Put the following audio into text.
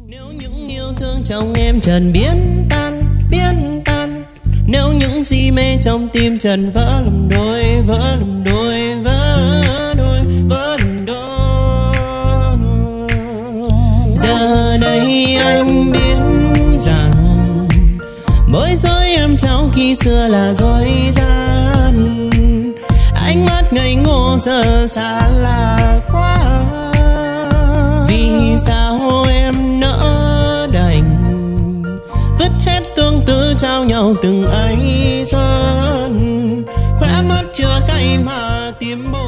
Nếu những yêu thương trong em trần biến tan, nếu những si mê trong tim trần vỡ làm đôi, vỡ làm đôi, vỡ đôi, vỡ làm đôi. Giờ đây anh biết rằng bối rối em trong khi xưa là dối gian, ánh mắt ngây ngô giờ xa lạ quá. Vì sao em nỡ đành vứt hết tương tư trao nhau từng ấy xuân, khóe mắt chưa cay mà tim bồi.